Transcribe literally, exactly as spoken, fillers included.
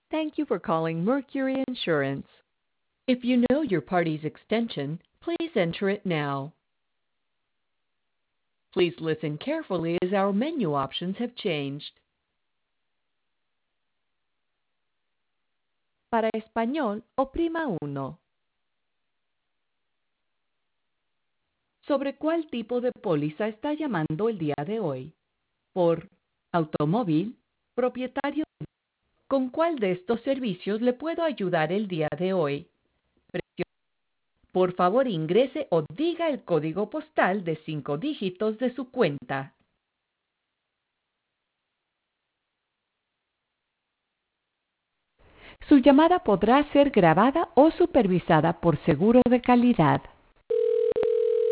Thank you for calling Mercury Insurance. If you know your party's extension, please enter it now. Please listen carefully as our menu options have changed. Para español, oprima uno. ¿Sobre cuál tipo de póliza está llamando el día de hoy? ¿Por automóvil, propietario? ¿Con cuál de estos servicios le puedo ayudar el día de hoy? Por favor, ingrese o diga el código postal de cinco dígitos de su cuenta. Su llamada podrá ser grabada o supervisada por Seguro de Calidad.